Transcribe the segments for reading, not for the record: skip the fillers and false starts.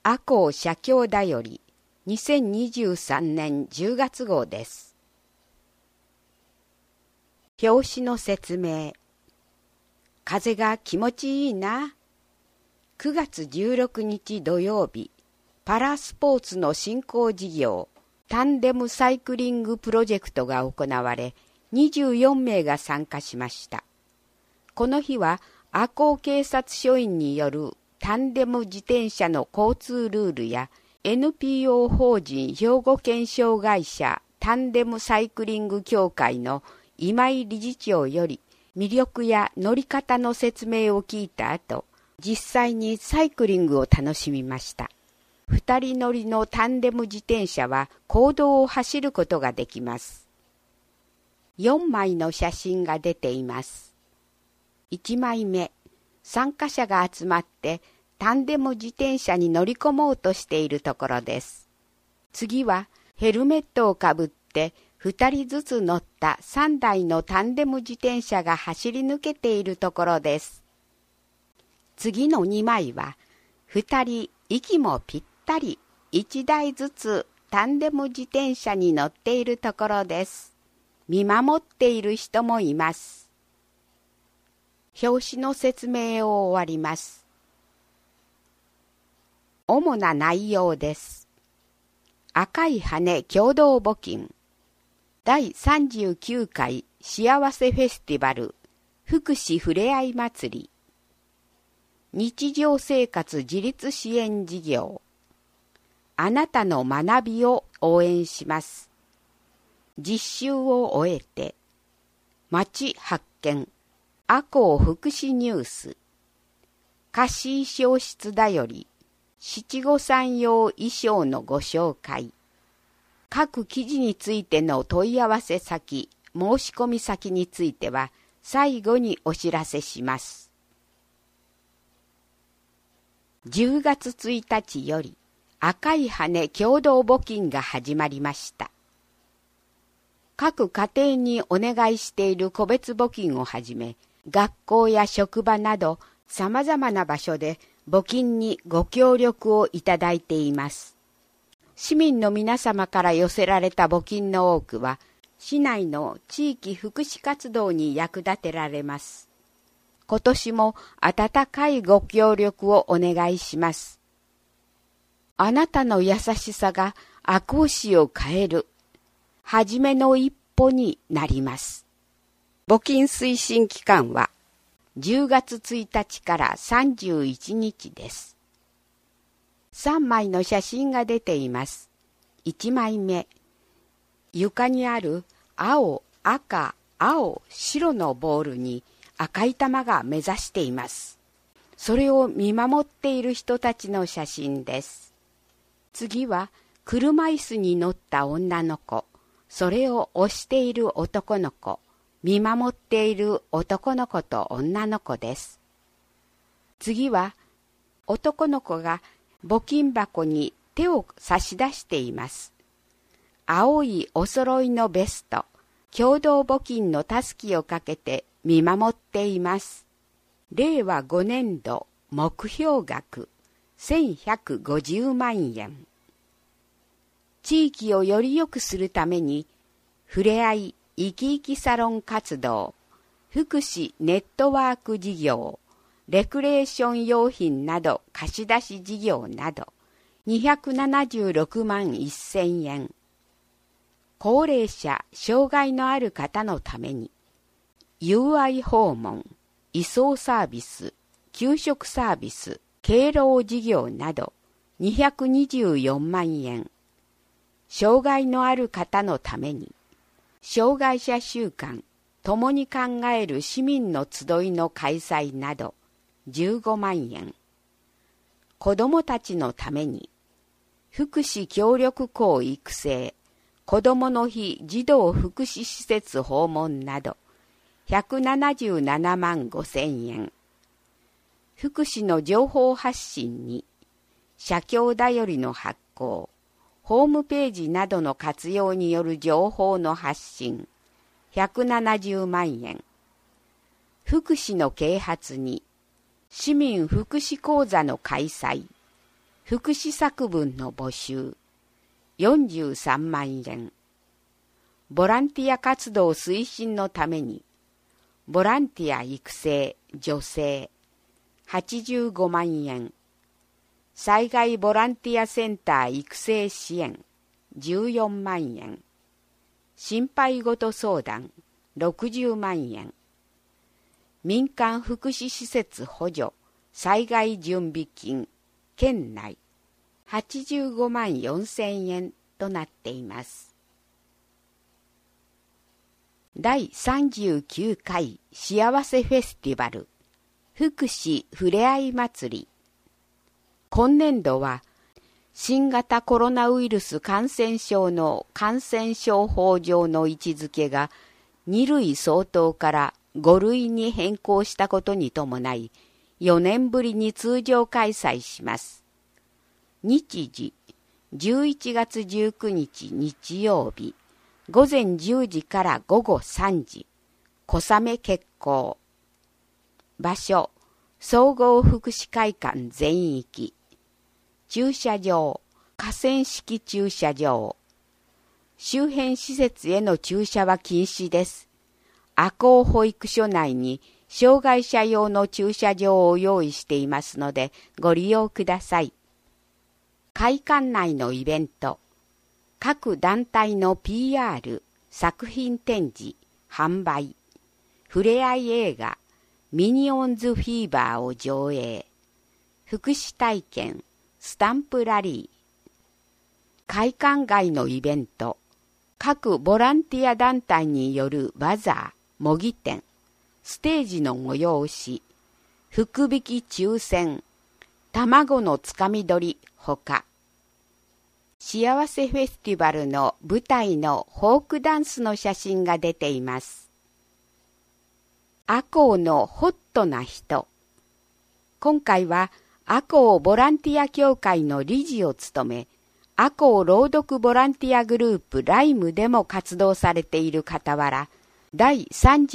赤穂社協だより2023年10月号です。表紙の説明。風が気持ちいいな。9月16日土曜日、パラスポーツの振興事業、タンデムサイクリングプロジェクトが行われ、24名が参加しました。この日は、赤穂警察署員によるタンデム自転車の交通ルールや NPO 法人兵庫県障害者タンデムサイクリング協会の今井理事長より魅力や乗り方の説明を聞いた後、実際にサイクリングを楽しみました。2人乗りのタンデム自転車は公道を走ることができます。4枚の写真が出ています。1枚目、参加者が集まってタンデム自転車に乗り込もうとしているところです。次はヘルメットをかぶって2人ずつ乗った3台のタンデム自転車が走り抜けているところです。次の2枚は2人息もぴったり1台ずつタンデム自転車に乗っているところです。見守っている人もいます。表紙の説明を終わります。主な内容です。赤い羽共同募金第39回幸せフェスティバル福祉ふれあい祭り日常生活自立支援事業あなたの学びを応援します。実習を終えて町発見赤穂福祉ニュース貸衣装室だより七五三用衣装のご紹介各記事についての問い合わせ先申し込み先については最後にお知らせします。10月1日より赤い羽共同募金が始まりました。各家庭にお願いしている個別募金をはじめ、学校や職場など様々な場所で募金にご協力をいただいています。市民の皆様から寄せられた募金の多くは、市内の地域福祉活動に役立てられます。今年も温かいご協力をお願いします。あなたの優しさが赤穂市を変える、はじめの一歩になります。募金推進期間は10月1日から31日です。3枚の写真が出ています。1枚目、床にある青、赤、青、白のボールに赤い玉が目指しています。それを見守っている人たちの写真です。次は車椅子に乗った女の子、それを押している男の子、見守っている男の子と女の子です。次は男の子が募金箱に手を差し出しています。青いお揃いのベスト、共同募金のたすきをかけて見守っています。令和5年度目標額1150万円。地域をより良くするために、ふれあい生き生きサロン活動、福祉ネットワーク事業、レクレーション用品など貸し出し事業など276万1000円。高齢者、障害のある方のために、UI 訪問、移送サービス、給食サービス、敬老事業など224万円。障害のある方のために、障害者週間、共に考える市民の集いの開催など15万円。子どもたちのために、福祉協力校育成、子どもの日児童福祉施設訪問など177万5000円。福祉の情報発信に、社協だよりの発行、ホームページなどの活用による情報の発信、170万円。福祉の啓発に、市民福祉講座の開催、 福祉作文の募集43万円。ボランティア活動推進のためにボランティア育成助成85万円。災害ボランティアセンター育成支援14万円。心配事相談60万円。民間福祉施設補助災害準備金県内85万4千円となっています。第39回幸せフェスティバル福祉ふれあい祭り。今年度は新型コロナウイルス感染症の感染症法上の位置づけが2類相当から5類に変更したことに伴い4年ぶりに通常開催します。日時11月19日日曜日午前10時から午後3時小雨決行。場所総合福祉会館全域。駐車場河川敷駐車場。周辺施設への駐車は禁止です。赤穂保育所内に障害者用の駐車場を用意していますのでご利用ください。会館内のイベント、各団体の PR、作品展示、販売、ふれあい映画、ミニオンズフィーバーを上映、福祉体験、スタンプラリー。会館外のイベント、各ボランティア団体によるバザー、模擬店、ステージの催し、福引き抽選、卵のつかみ取りほか、幸せフェスティバルの舞台のフォークダンスの写真が出ています。赤穂のホットな人。今回は赤穂ボランティア協会の理事を務め、赤穂朗読ボランティアグループライムでも活動されている傍ら、第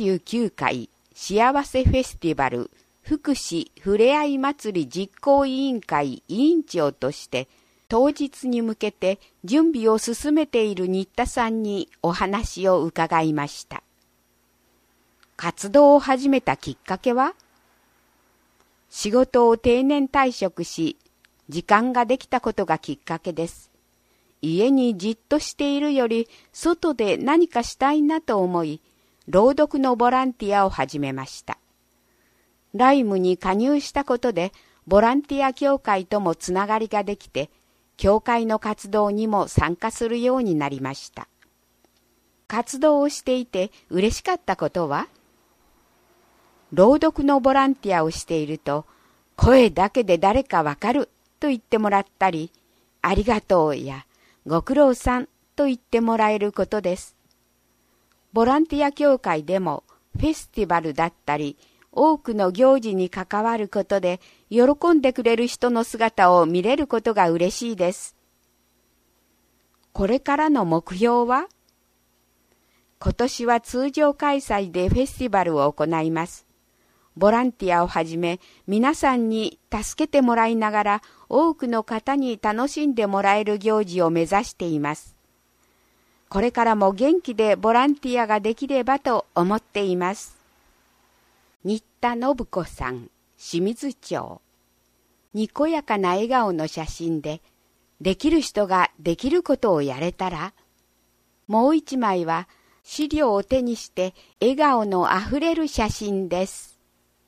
39回幸せフェスティバル福祉ふれあい祭り実行委員会委員長として当日に向けて準備を進めている新田さんにお話を伺いました。活動を始めたきっかけは、仕事を定年退職し、時間ができたことがきっかけです。家にじっとしているより、外で何かしたいなと思い、朗読のボランティアを始めました。ライムに加入したことで、ボランティア協会ともつながりができて、協会の活動にも参加するようになりました。活動をしていて嬉しかったことは、朗読のボランティアをしていると、声だけで誰かわかると言ってもらったり、ありがとうやご苦労さんと言ってもらえることです。ボランティア協会でもフェスティバルだったり、多くの行事に関わることで喜んでくれる人の姿を見れることが嬉しいです。これからの目標は？今年は通常開催でフェスティバルを行います。ボランティアをはじめ皆さんに助けてもらいながら多くの方に楽しんでもらえる行事を目指しています。これからも元気でボランティアができればと思っています。新田信子さん、清水町。にこやかな笑顔の写真で、できる人ができることをやれたら、もう一枚は資料を手にして笑顔のあふれる写真です。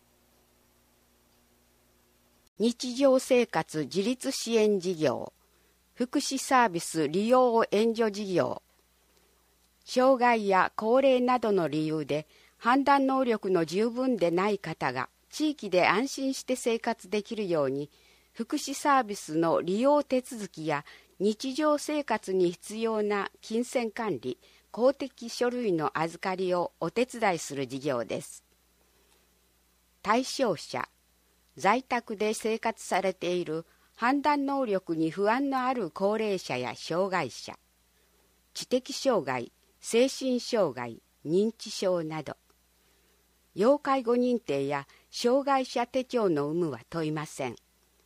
日常生活自立支援事業、福祉サービス利用援助事業、障害や高齢などの理由で判断能力の十分でない方が地域で安心して生活できるように、福祉サービスの利用手続きや日常生活に必要な金銭管理、公的書類の預かりをお手伝いする事業です。対象者、在宅で生活されている判断能力に不安のある高齢者や障害者、知的障害、精神障害、認知症など、要介護認定や障害者手帳の有無は問いません。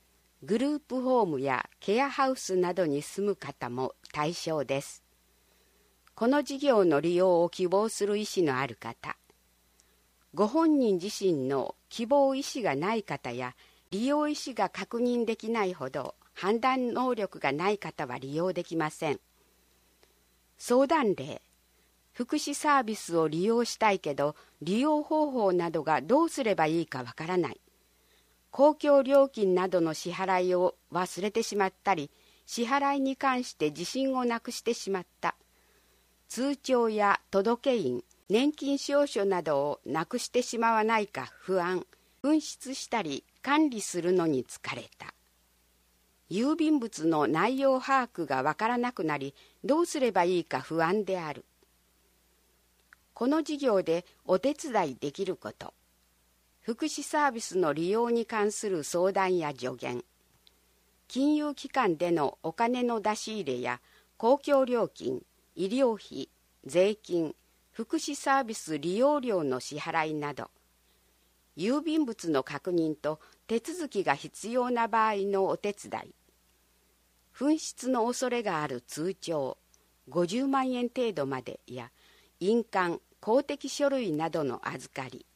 グループホームやケアハウスなどに住む方も対象です。この事業の利用を希望する意思のある方、ご本人自身の希望意思がない方や利用意思が確認できないほど判断能力がない方は利用できません。相談例、福祉サービスを利用したいけど利用方法などがどうすればいいかわからない。公共料金などの支払いを忘れてしまったり、支払いに関して自信をなくしてしまった。通帳や届印、年金証書などをなくしてしまわないか不安、紛失したり管理するのに疲れた。郵便物の内容把握がわからなくなり、どうすればいいか不安である。この事業でお手伝いできること、福祉サービスの利用に関する相談や助言、金融機関でのお金の出し入れや公共料金、医療費、税金、福祉サービス利用料の支払いなど、郵便物の確認と手続きが必要な場合のお手伝い、紛失の恐れがある通帳50万円程度までや印鑑、公的書類などの預かり、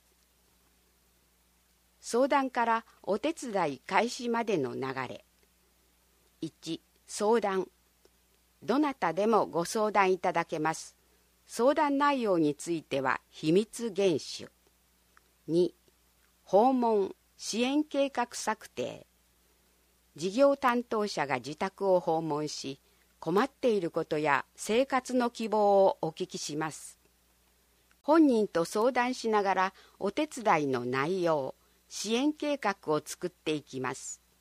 相談からお手伝い開始までの流れ。1、相談。どなたでもご相談いただけます。相談内容については秘密厳守。2、訪問、支援計画策定。事業担当者が自宅を訪問し、困っていることや生活の希望をお聞きします。本人と相談しながらお手伝いの内容、支援計画を作っていきます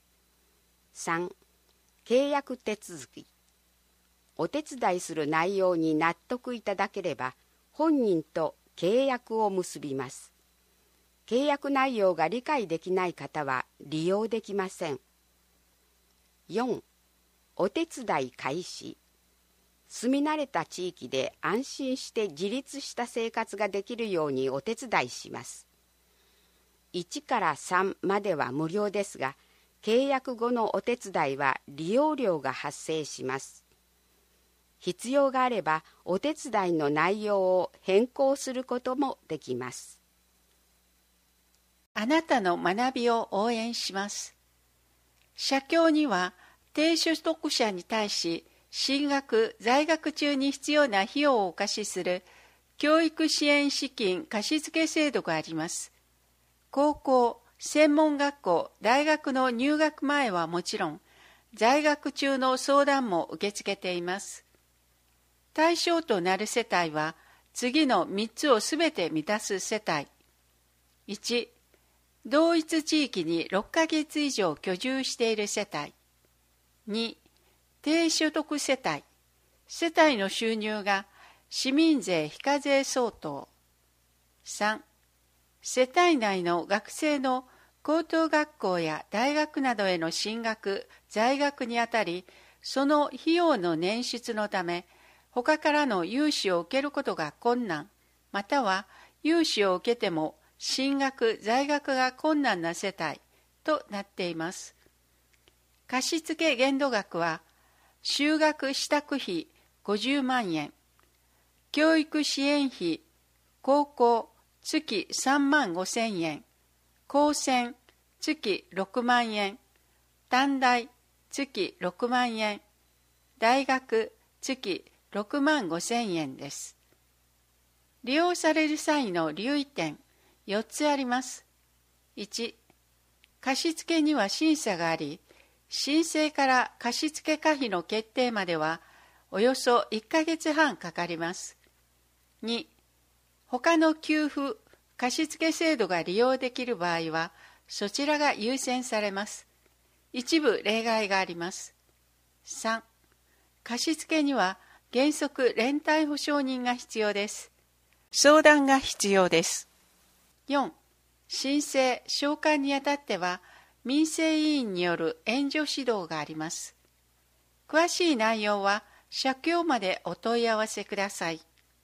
。3、契約手続き。お手伝いする内容に納得いただければ、本人と契約を結びます。契約内容が理解できない方は利用できません。4、お手伝い開始。住み慣れた地域で安心して自立した生活ができるようにお手伝いします。1から3までは無料ですが、契約後のお手伝いは利用料が発生します。必要があればお手伝いの内容を変更することもできます。 あなたの学びを応援します。社協には低所得者に対し進学・在学中に必要な費用をお貸しする教育支援資金貸付制度があります。高校、専門学校、大学の入学前はもちろん、在学中の相談も受け付けています。対象となる世帯は次の3つをすべて満たす世帯。1、同一地域に6ヶ月以上居住している世帯。2、低所得世帯。世帯の収入が市民税非課税相当。3、世帯内の学生の高等学校や大学などへの進学・在学にあたり、その費用の捻出のため、他からの融資を受けることが困難、または融資を受けても進学・在学が困難な世帯となっています。貸付限度額は、就学支度費50万円、教育支援費、高校月3万5千円、高専月6万円、短大月6万円、大学月6万5千円です。利用される際の留意点4つあります。1、貸付には審査があり、申請から貸付可否の決定まではおよそ1ヶ月半かかります。2、他の給付・貸付制度が利用できる場合は、そちらが優先されます。一部例外があります。3、貸付には原則連帯保証人が必要です。相談が必要です。4、申請・償還にあたっては、民生委員による援助指導があります。詳しい内容は社協までお問い合わせください。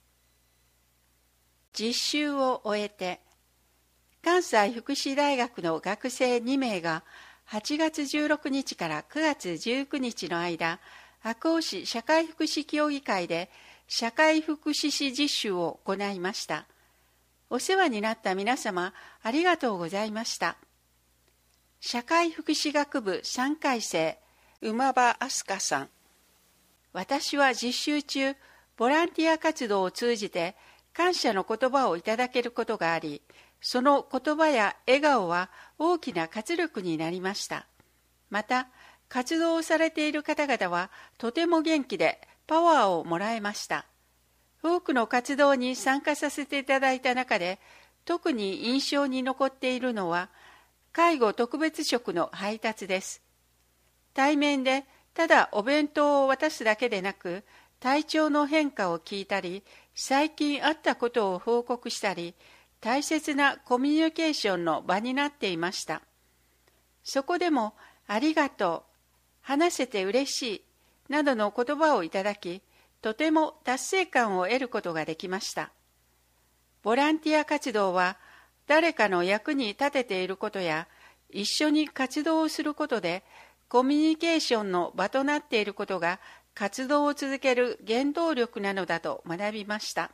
実習を終えて、関西福祉大学の学生2名が 8月16日から9月19日の間、赤穂市社会福祉協議会で社会福祉士実習を行いました。お世話になった皆様、ありがとうございました。社会福祉学部3回生、馬場明日香さん。私は実習中、ボランティア活動を通じて感謝の言葉をいただけることがあり、その言葉や笑顔は大きな活力になりました。また、活動をされている方々はとても元気でパワーをもらえました。多くの活動に参加させていただいた中で、特に印象に残っているのは、介護特別食の配達です。対面でただお弁当を渡すだけでなく、体調の変化を聞いたり、最近あったことを報告したり、大切なコミュニケーションの場になっていました。そこでも、ありがとう、話せて嬉しい、などの言葉をいただき、とても達成感を得ることができました。ボランティア活動は、誰かの役に立てていることや、一緒に活動をすることで、コミュニケーションの場となっていることが、活動を続ける原動力なのだと学びました。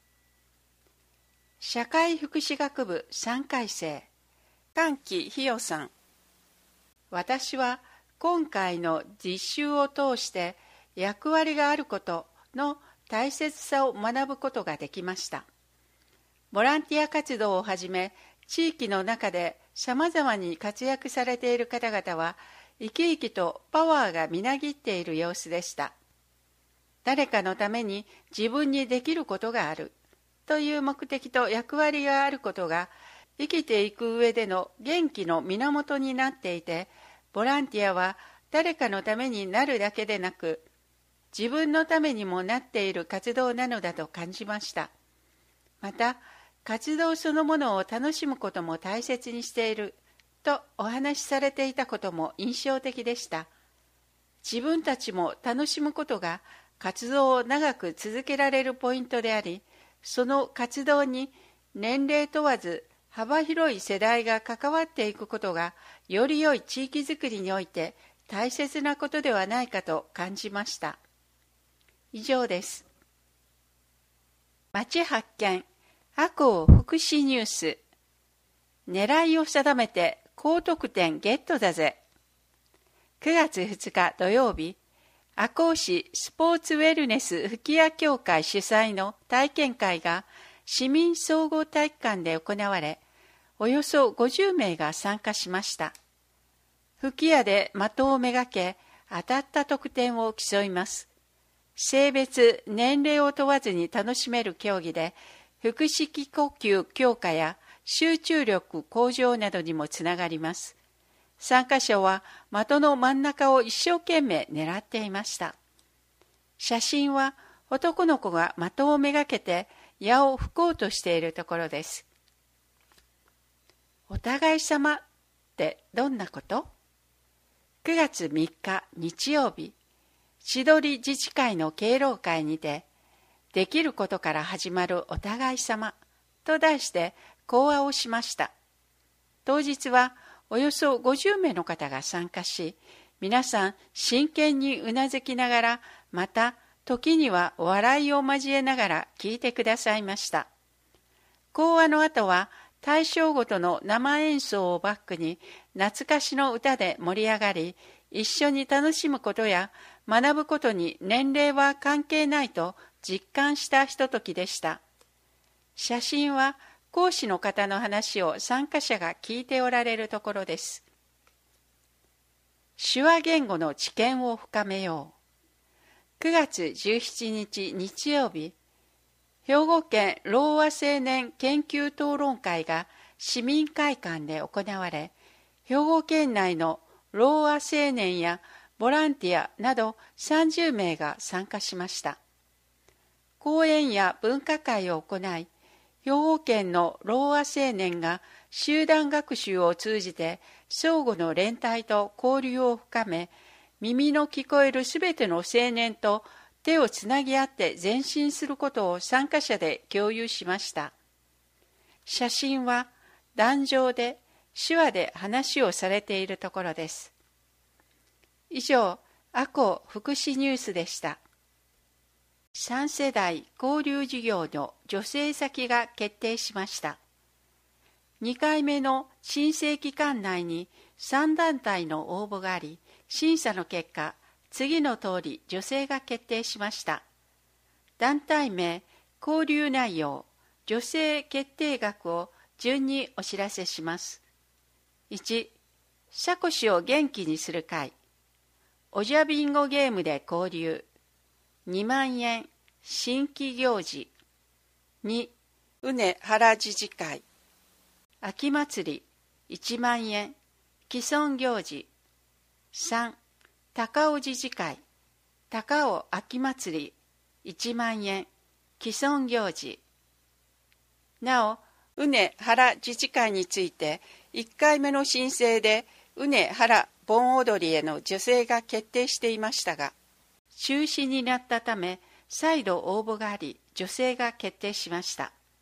社会福祉学部3回生、菅木ひよさん。私は今回の実習を通して役割があることの大切さを学ぶことができました。ボランティア活動をはじめ、地域の中でさまざまに活躍されている方々は、生き生きとパワーがみなぎっている様子でした。誰かのために自分にできることがあるという目的と役割があることが生きていく上での元気の源になっていて、ボランティアは誰かのためになるだけでなく、自分のためにもなっている活動なのだと感じました。また、活動そのものを楽しむことも大切にしているとお話しされていたことも印象的でした。自分たちも楽しむことが活動を長く続けられるポイントであり、その活動に年齢問わず幅広い世代が関わっていくことが、より良い地域づくりにおいて大切なことではないかと感じました。以上です。町発見、赤穂福祉ニュース。狙いを定めて高得点ゲットだぜ。9月2日土曜日、赤穂市スポーツウェルネス吹屋協会主催の体験会が市民総合体育館で行われ、およそ50名が参加しました。吹屋で的をめがけ、当たった得点を競います。性別、年齢を問わずに楽しめる競技で、腹式呼吸強化や集中力向上などにもつながります。参加者は的の真ん中を一生懸命狙っていました。写真は男の子が的をめがけて矢を吹こうとしているところです。お互い様ってどんなこと？ 9 月3日日曜日、千鳥自治会の敬老会にて、できることから始まるお互い様と題して講話をしました。当日はおよそ50名の方が参加し、皆さん真剣にうなずきながら、また時には笑いを交えながら聞いてくださいました。講話の後は対象ごとの生演奏をバックに懐かしの歌で盛り上がり、一緒に楽しむことや学ぶことに年齢は関係ないと実感したひとときでした。写真は講師の方の話を参加者が聞いておられるところです。手話言語の知見を深めよう。9月17日日曜日、兵庫県ろうあ青年研究討論会が市民会館で行われ、兵庫県内のろうあ青年やボランティアなど30名が参加しました。講演や文化会を行い、兵庫県のろうあ青年が集団学習を通じて相互の連帯と交流を深め、耳の聞こえるすべての青年と手をつなぎ合って前進することを参加者で共有しました。写真は壇上で手話で話をされているところです。以上、阿古福祉ニュースでした。3世代交流事業の助成先が決定しました。2回目の申請期間内に3団体の応募があり、審査の結果、次の通り助成が決定しました。団体名、交流内容、助成決定額を順にお知らせします。1、車腰を元気にする会。おじゃビンゴゲームで交流。2万円、新規行事。2、うね原自治会。秋祭り、1万円、既存行事。3、高尾自治会。高尾秋祭り、1万円、既存行事。なお、うね原自治会について、1回目の申請で、うね原盆踊りへの助成が決定していましたが、中止になったため、再度応募があり、助成が決定しました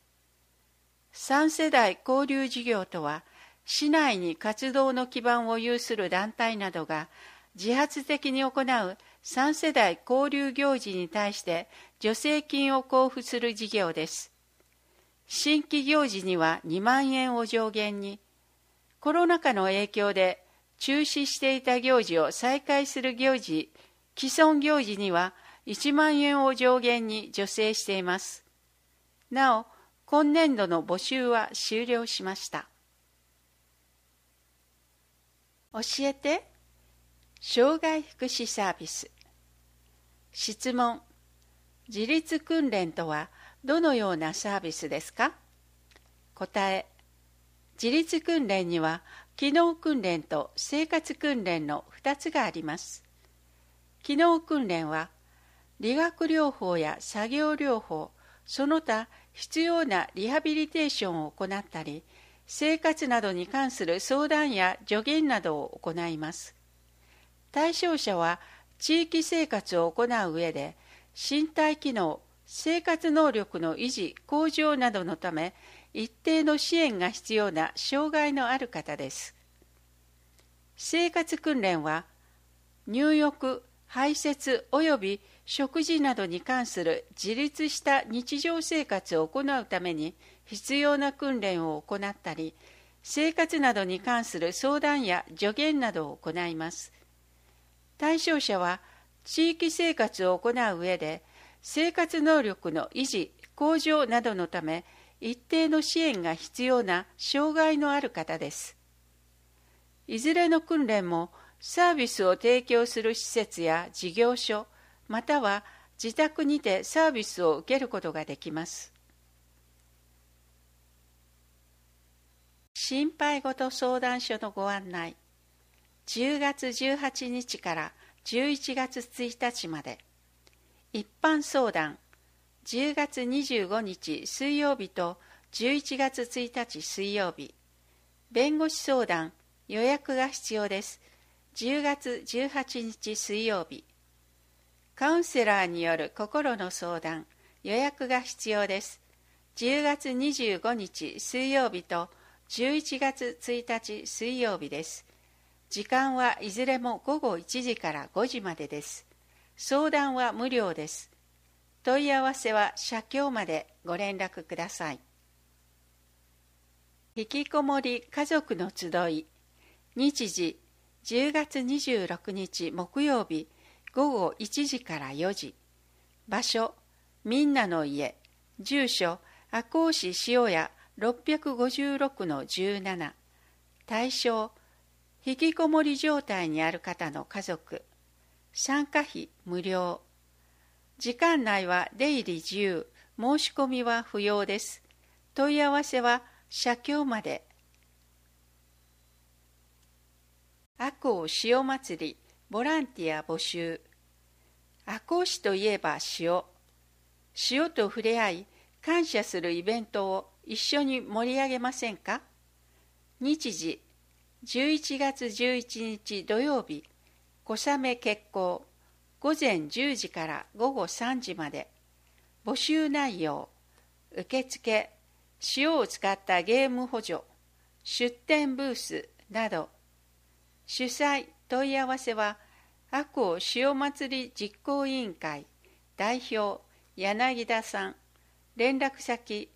。3世代交流事業とは、市内に活動の基盤を有する団体などが、自発的に行う3世代交流行事に対して助成金を交付する事業です。新規行事には2万円を上限に、コロナ禍の影響で中止していた行事を再開する行事、既存行事には1万円を上限に助成しています。なお、今年度の募集は終了しました。教えて、障害福祉サービス。質問、自立訓練とはどのようなサービスですか？答え、自立訓練には機能訓練と生活訓練の2つがあります。機能訓練は理学療法や作業療法、その他必要なリハビリテーションを行ったり、生活などに関する相談や助言などを行います。対象者は地域生活を行う上で、身体機能、生活能力の維持・向上などのため、一定の支援が必要な障害のある方です。生活訓練は、入浴、排泄及び食事などに関する自立した日常生活を行うために必要な訓練を行ったり、生活などに関する相談や助言などを行います。対象者は地域生活を行う上で、生活能力の維持・向上などのため一定の支援が必要な障害のある方です。いずれの訓練もサービスを提供する施設や事業所、または自宅にてサービスを受けることができます。心配事相談所のご案内。10月18日から11月1日まで。一般相談、10月25日水曜日と11月1日水曜日。弁護士相談、予約が必要です。10月18日水曜日。カウンセラーによる心の相談、予約が必要です。10月25日水曜日と11月1日水曜日です。時間はいずれも午後1時から5時までです。相談は無料です。問い合わせは社協までご連絡ください。引きこもり家族の集い。日時10月26日木曜日午後1時から4時。場所、みんなの家。住所、赤穂市塩屋656-17。対象、引きこもり状態にある方の家族。参加費無料。時間内は出入り自由。申し込みは不要です。問い合わせは社協まで。赤穂塩祭りボランティア募集。赤穂市といえば塩。塩と触れ合い感謝するイベントを一緒に盛り上げませんか？日時11月11日土曜日、小雨決行、午前10時から午後3時まで。募集内容、受付、塩を使ったゲーム補助、 出店ブースなど。主催問い合わせは赤穂塩祭り実行委員会代表柳田さん。連絡先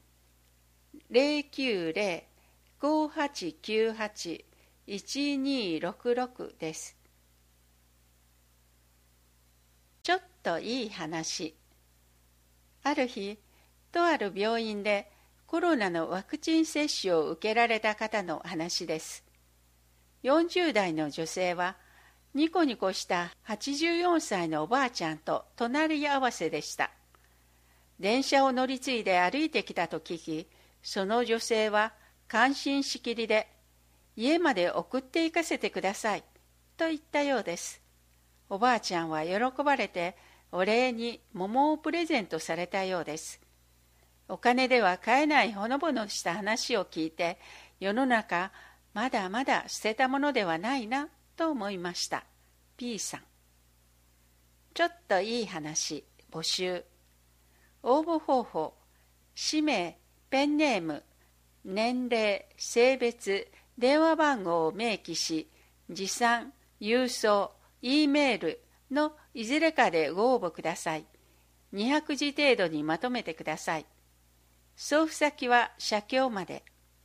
090-5898-1266 です。ちょっといい話。ある日、とある病院でコロナのワクチン接種を受けられた方の話です。40代の女性は、ニコニコした84歳のおばあちゃんと隣り合わせでした。電車を乗り継いで歩いてきたと聞き、その女性は感心しきりで、家まで送って行かせてください、と言ったようです。おばあちゃんは喜ばれて、お礼に桃をプレゼントされたようです。お金では買えないほのぼのした話を聞いて、世の中まだまだ捨てたものではないなと思いました。P さん。ちょっといい話募集。応募方法、氏名、ペンネーム、年齢、性別、電話番号を明記し、持参、郵送、E メールのいずれかでご応募ください。200字程度にまとめてください。送付先は社協まで。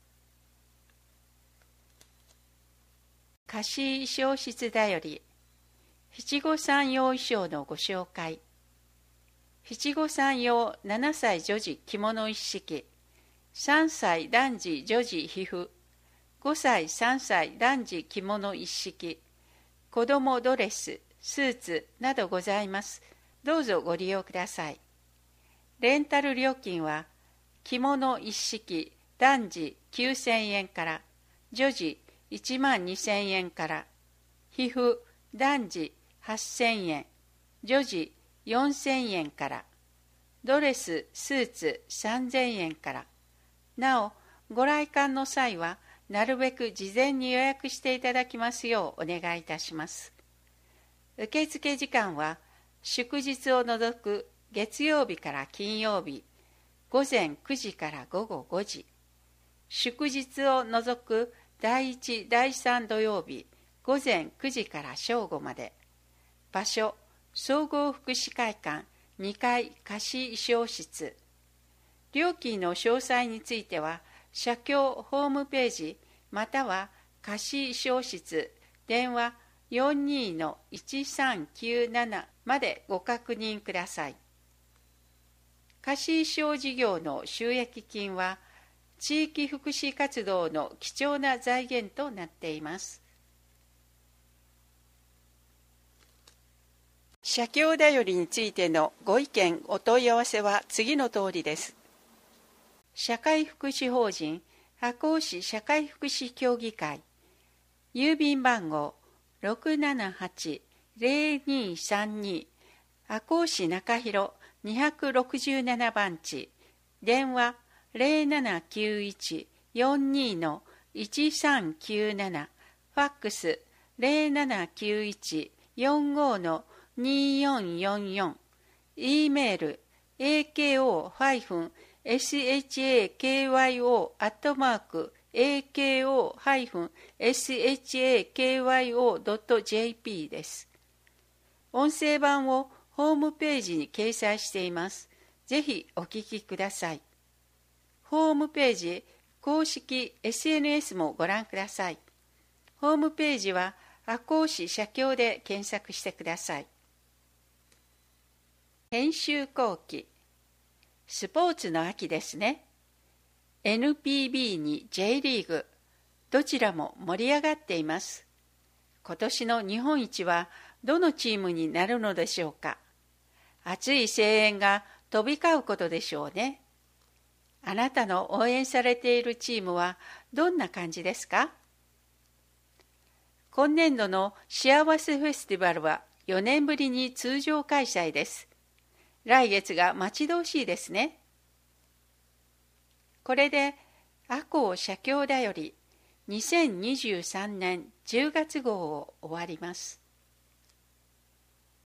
貸衣装室だより、七五三用衣装のご紹介。七五三用7歳女児着物一式、3歳男児女児皮膚、5歳3歳男児着物一式、子供ドレス、スーツなどございます。どうぞご利用ください。レンタル料金は、着物一式男児9000円から、女児12000円から、皮膚男児8000円、女児4000円から、ドレス、スーツ3000円から。なお、ご来館の際は、なるべく事前に予約していただきますようお願いいたします。受付時間は、祝日を除く月曜日から金曜日、午前9時から午後5時。祝日を除く第1、第3土曜日、午前9時から正午まで。場所、総合福祉会館2階貸衣装室。料金の詳細については、社協ホームページまたは貸衣装室電話 42-1397 までご確認ください。貸衣装事業の収益金は地域福祉活動の貴重な財源となっています。社協だよりについてのご意見お問い合わせは次の通りです。社会福祉法人赤穂市社会福祉協議会、郵便番号 678-0232 赤穂市中広267番地、電話 0791-42-1397、ファックス 0791-45-2444、E メール ako-shakyo-ako-shakyo.jp です。音声版をホームページに掲載しています。ぜひお聞きください。ホームページ、公式 SNS もご覧ください。ホームページは赤穂市社協で検索してください。編集後期。スポーツの秋ですね。NPB に J リーグ、どちらも盛り上がっています。今年の日本一はどのチームになるのでしょうか。熱い声援が飛び交うことでしょうね。あなたの応援されているチームはどんな感じですか？今年度の幸せフェスティバルは4年ぶりに通常開催です。来月が待ち遠しいですね。これで赤穂社協だより2023年10月号を終わります。